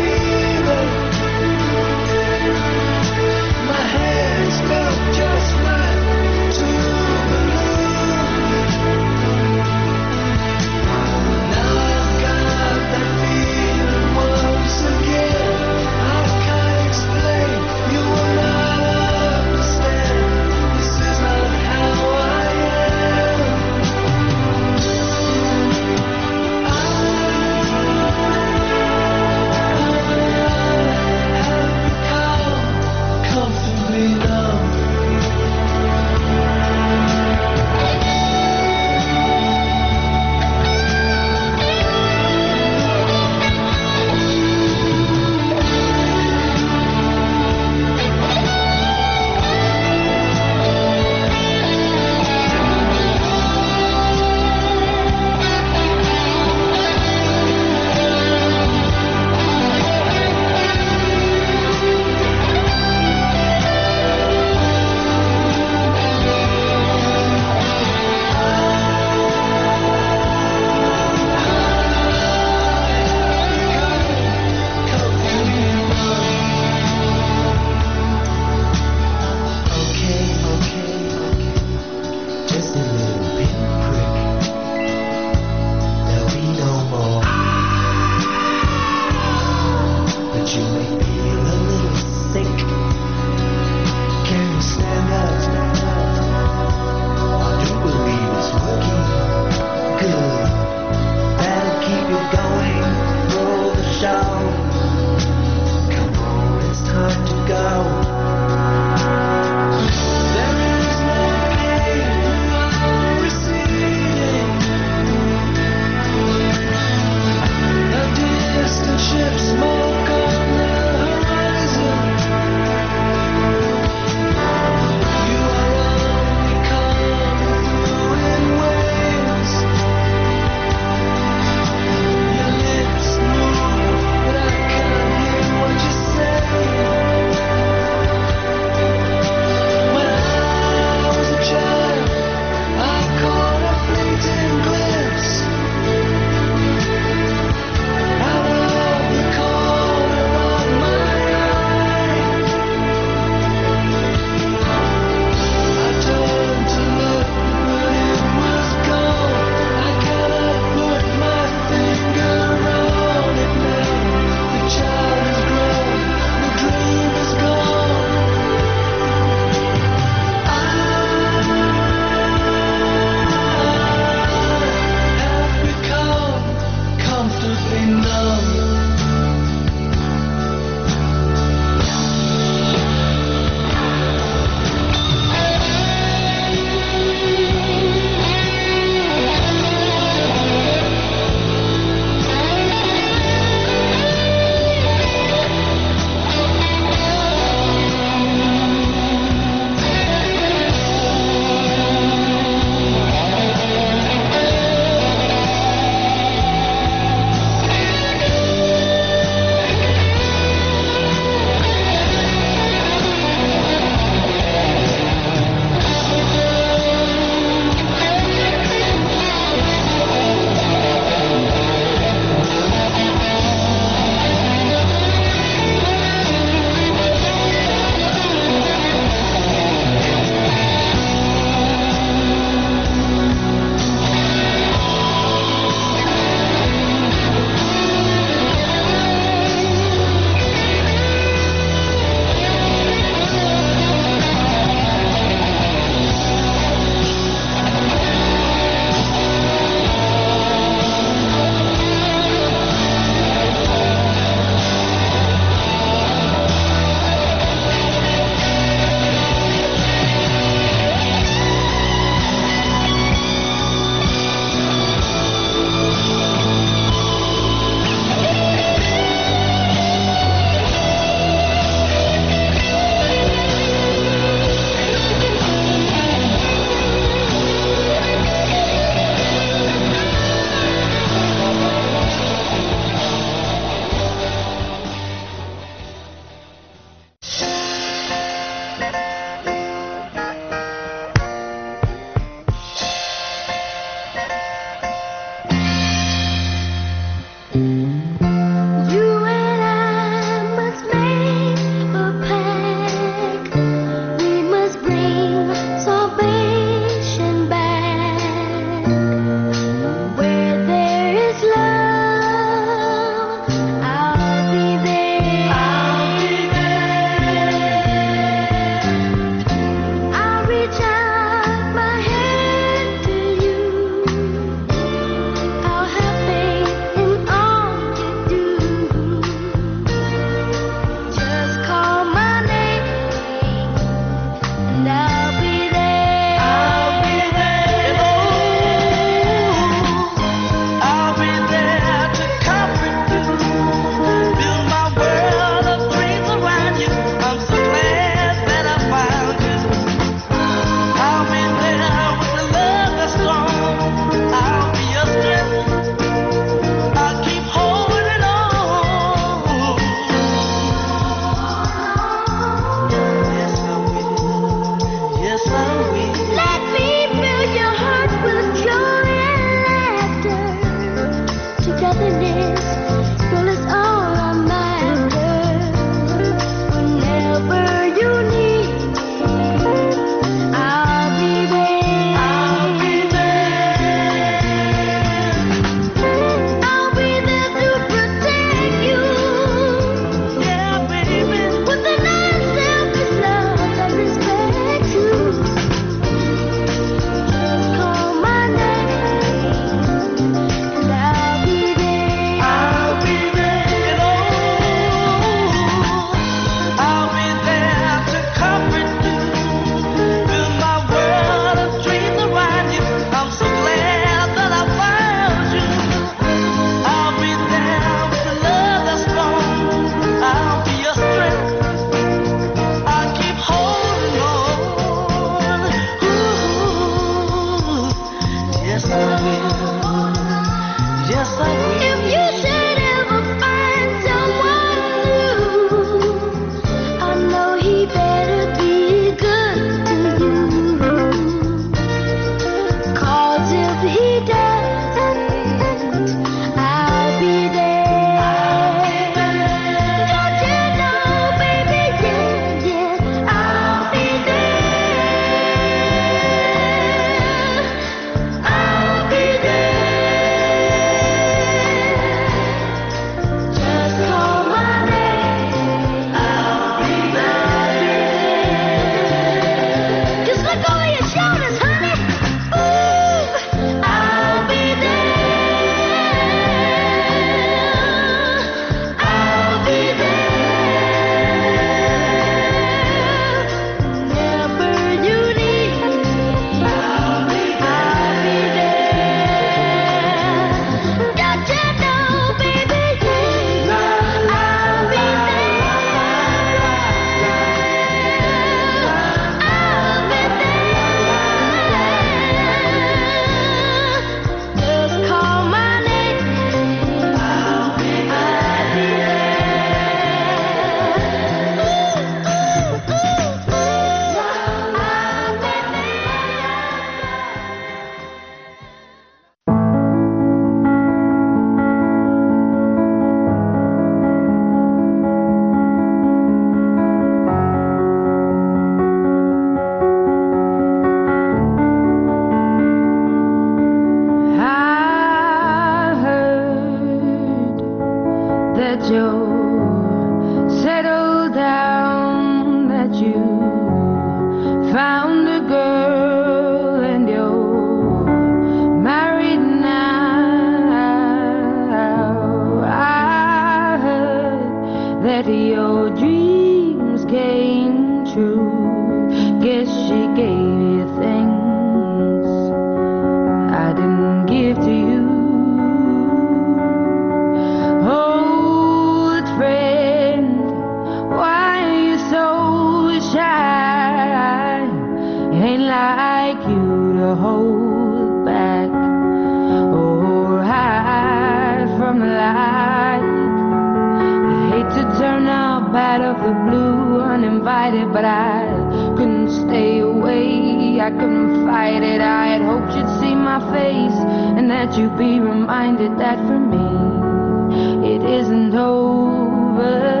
uninvited, but I couldn't stay away. I couldn't fight it. I had hoped you'd see my face and that you'd be reminded that for me it isn't over.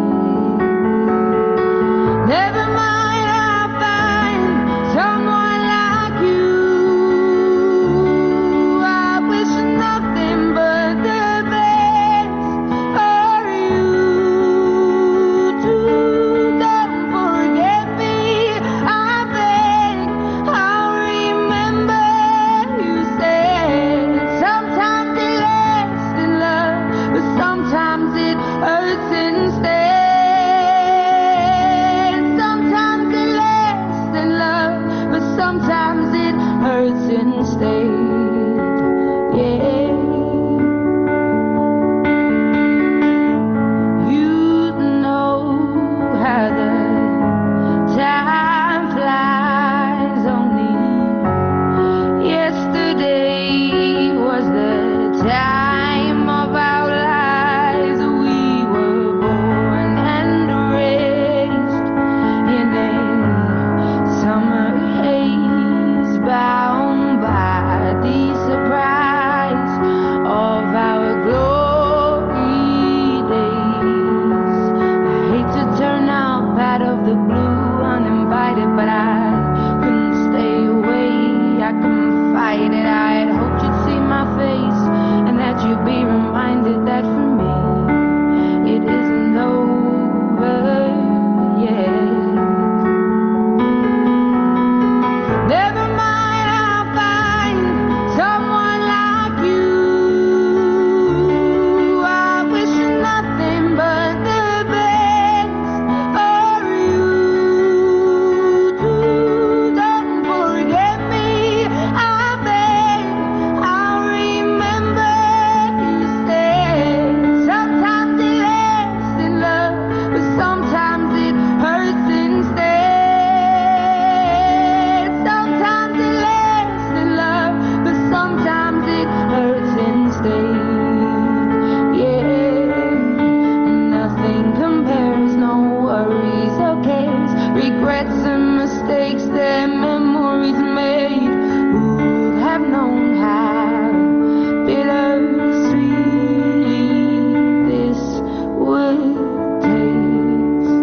Never mind, I'll find someone like you. I wish nothing but the best for you too. Don't forget me, I beg. I'll remember you said sometimes it lasts in love, but sometimes it hurts instead. Sometimes it hurts instead, yeah. You know how the time flies. Only yesterday was the time of our lives. We were born and raised in a summer bound by the surprise of our glory days. I hate to turn up out of the blue uninvited, but I couldn't stay away. I couldn't fight it. I had hoped you'd see my face and that you'd be reminded that for me it isn't over yet. Never someone like you. I wish nothing but the best for you too. Don't forget me, I beg. I'll remember you said sometimes it lasts in love, but sometimes it hurts instead. Sometimes it lasts in love, but sometimes it hurts instead, yeah. Nothing compares, no worries or cares, regrets and mistakes that memories made. Who would have known how bittersweet this would taste?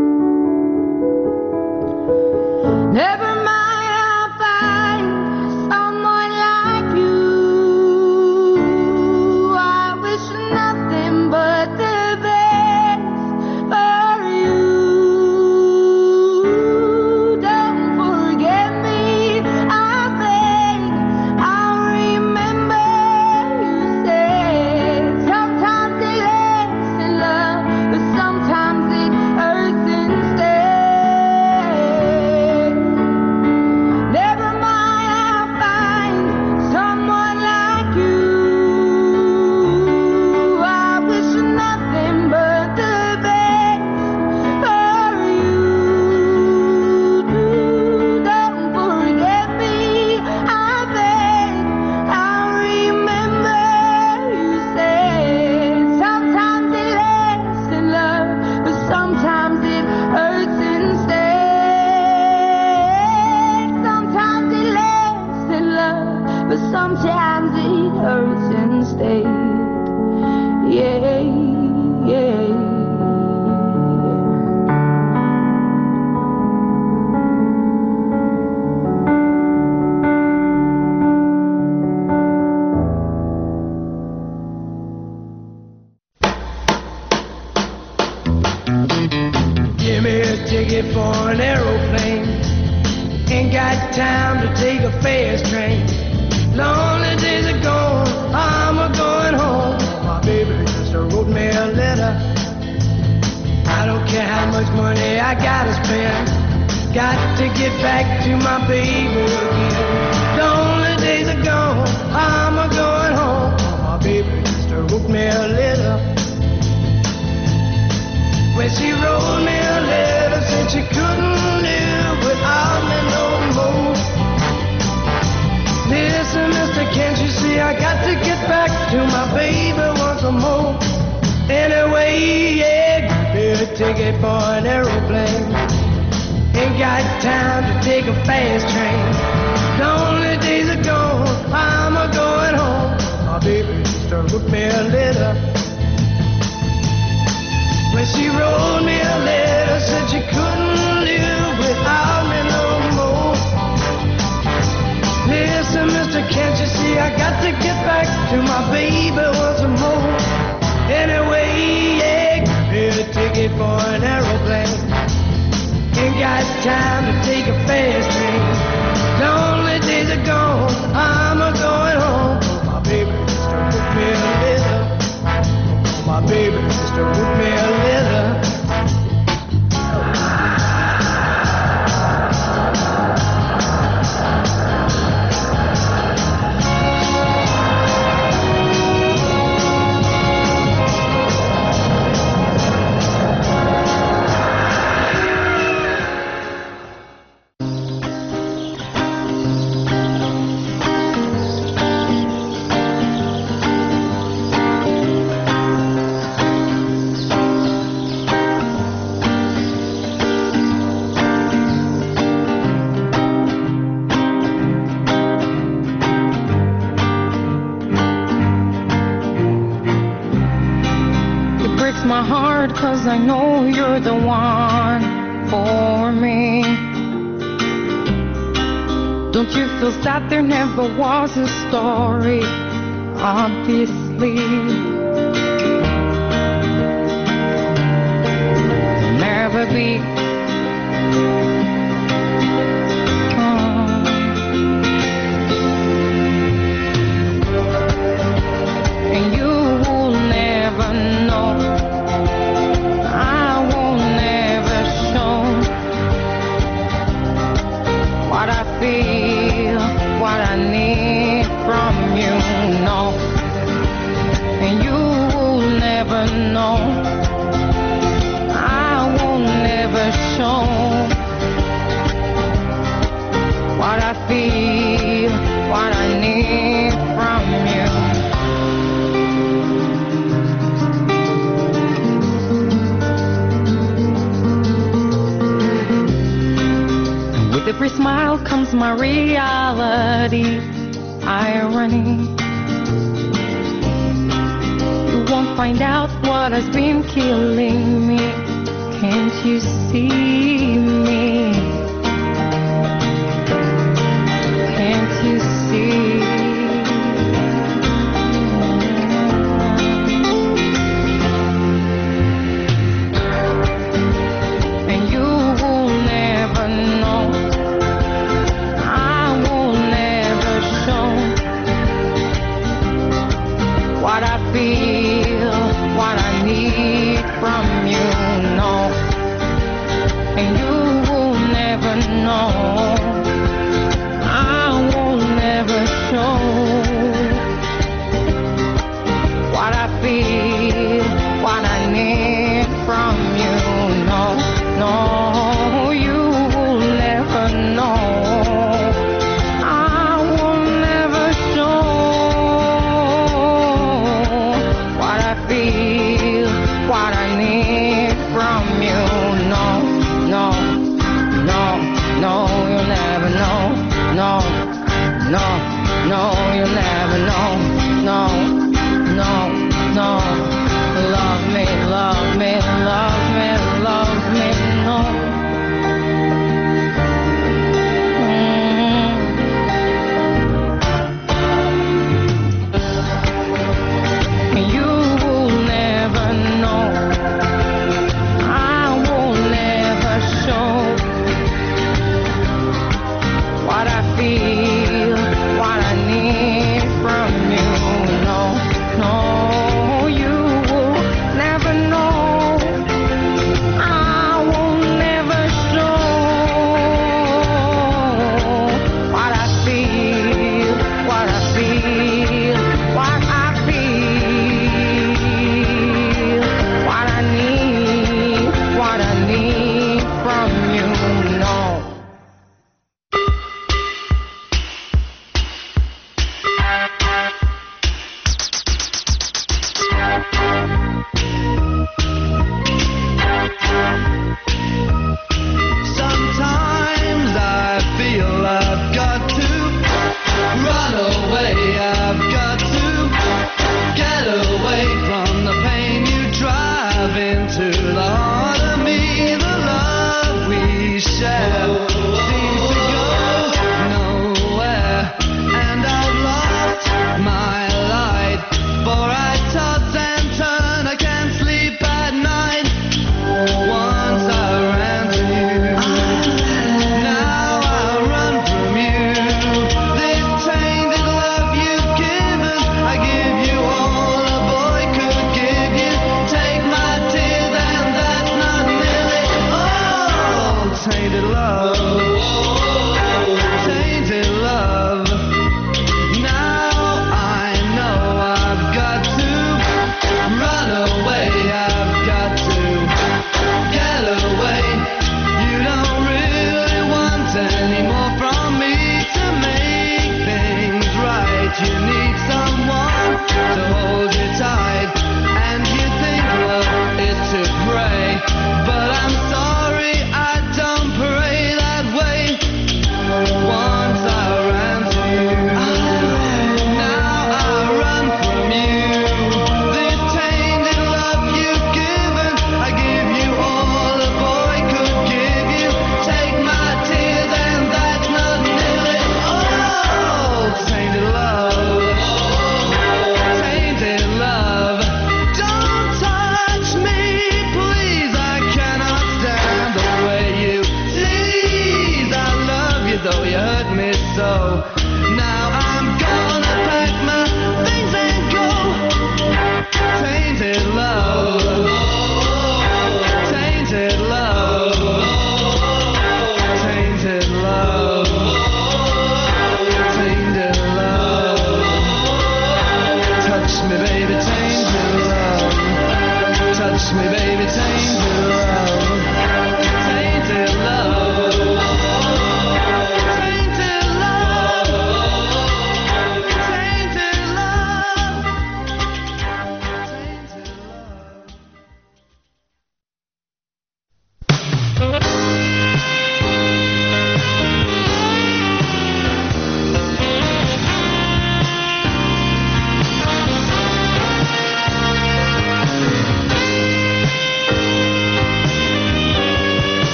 Never mind, I'll find someone like you. I wish nothing but the best for you. Don't forget me, I beg. I'll remember you said sometimes it lasts in love, but sometimes it hurts instead. Never mind, I'll find someone like you. I wish nothing but the best for you too. Don't forget me, I beg. I'll remember you said sometimes it lasts in love, but sometimes it hurts instead. Sometimes it lasts in love, but sometimes it hurts instead, yeah, yeah. Give me a ticket for an aeroplane. Ain't got time to take a fast train. Lonely days are gone, I'm a going home. My baby just wrote me a letter. I don't care how much money I gotta spend. Got to get back to my baby again. Lonely days are gone, I'm a going home. My baby just wrote me a letter. When she wrote me a letter, said she couldn't live without me no more. Listen, mister, can't you see I got to get back to my baby once more? Anyway, yeah, give me a ticket for an aeroplane. time to take a fast train. Lonely days are gone, I'm a going home. My baby just wrote me a letter. When she wrote me a letter, said she couldn't live without me no more. Listen, mister, can't you see I got to get back to my baby once more. Anyway, yeah, get a ticket for an aeroplane. Ain't got time to take a fast train. Lonely days are gone, I'm a going home. Oh, my baby just wrote me a letter. Oh, my baby just wrote me a letter. Cause I know you're the one for me. Don't you feel sad there never was a story? Obviously never be. And you will never know. What I feel, what I need from you, no. And you will never know. I will never show what I feel, what I need from you. With every smile comes my reality, irony. You won't find out what has been killing me. Can't you see me? Can't you see? And you will never know. What I feel, what I need from you, no. And you will never know. I will never show what I feel, what I need from you, no, no. You will never know. What I need from you, no, no, no, no, you'll never know, no, no, no, you'll never know, no, no, no, love me, love me, love me, love me, no. What I feel tainted love, tainted love. Now I know I've got to run away, I've got to get away. You don't really want any more from me to make things right. You need someone to hold you tight, and you think love is to pray, but I'm sorry, I don't pray that way. Once I ran to you, now I run from you. This tainted love you've given, I give you all a boy could give you. Take my tears and that's not nearly all. Tainted love, tainted love. Don't touch me, please, I cannot stand the way you tease. I love you though you hurt me so. Now I'm gonna pack my things and go. Tainted love, tainted love, tainted love, tainted love. Touch me, baby, tainted love. Touch me, baby, tainted love. Tainted love. Tainted love.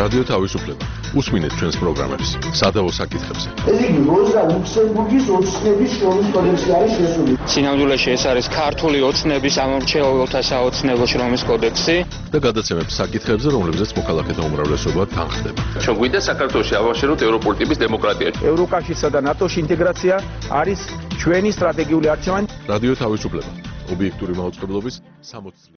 რადიო თავისუფლება. უსმინეთ ჩვენს პროგრამებს სადავო საკითხებზე. ეს იგი როზა ლუქსემბურგის ოცნების შრომის კოდექსი არის შესული. სინამდვილეში ეს არის ქართული ოცნების ამომრჩეველთა საოცნებო შრომის კოდექსი და გადაცემებს საკითხებზე, რომლებზეც მოქალაქეთა უმრავლესობა თანხდება. ჩვენ გვინდა საქართველოში ავაშეროთ ევროპული ტიპის დემოკრატია. ევროკავშირსა და ნატოში ინტეგრაცია არის ჩვენი სტრატეგიული არჩევანი. რადიო თავისუფლება. ობიექტური მაუწყებლობის სამოცი